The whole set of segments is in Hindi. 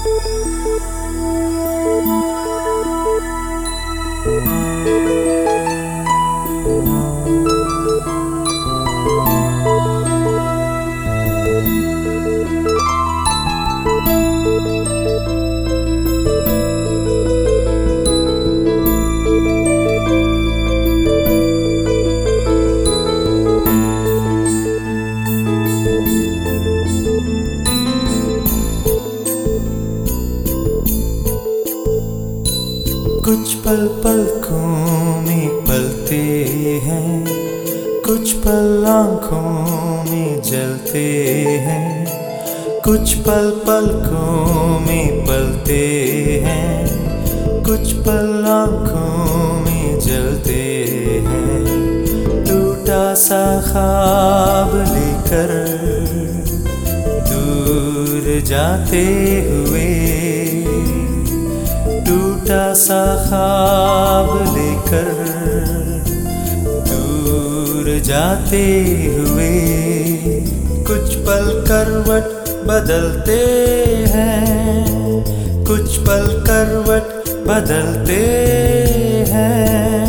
कुछ पल पलकों में पलते हैं, कुछ पल आँखों में जलते हैं। कुछ पल पलकों में पलते हैं, कुछ पल आँखों में जलते हैं। टूटा सा ख्वाब लेकर दूर जाते हुए, टूटा सा ख्वाब लेकर दूर जाते हुए। कुछ पल करवट बदलते हैं, कुछ पल करवट बदलते हैं।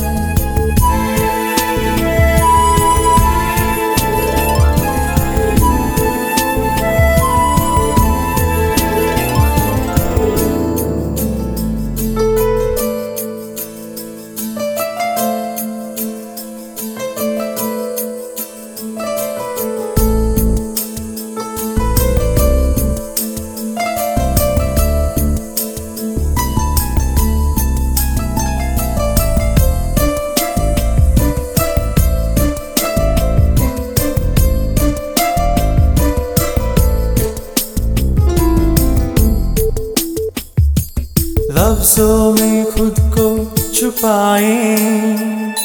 लफ्ज़ों में खुद को छुपाएं,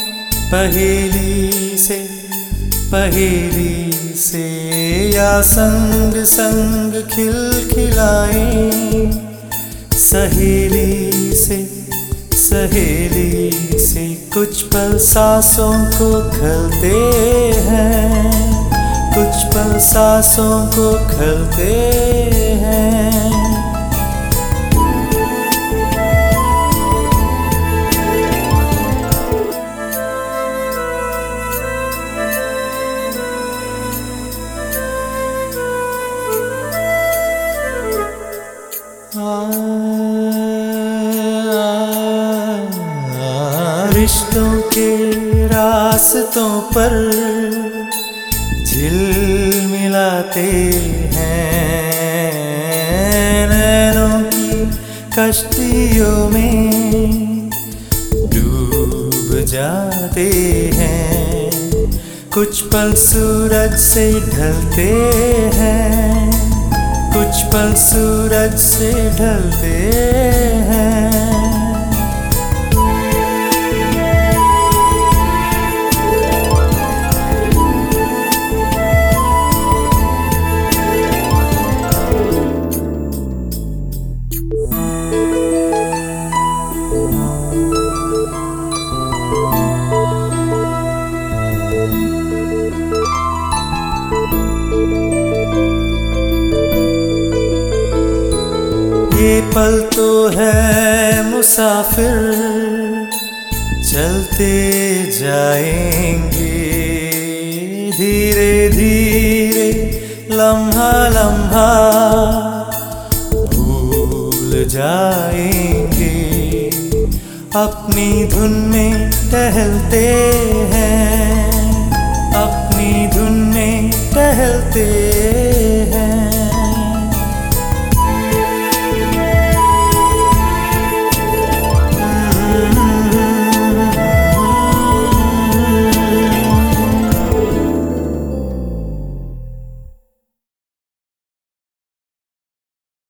पहेली से या संग संग खिलखिलाएं। सहेली से कुछ पल सांसों को खलते हैं, कुछ पल सांसों को खलते हैं। रिश्तों के रास्तों पर झिलमिलाते हैं, नैनों की कश्तियों में डूब जाते हैं। कुछ पल सूरज से ढलते हैं, कुछ पल सूरज से ढलते हैं। ये पल तो है मुसाफिर, चलते जाएंगे धीरे धीरे, लम्हा लम्हा भूल जाएंगे। अपनी धुन में टहलते हैं, अपनी धुन में टहलते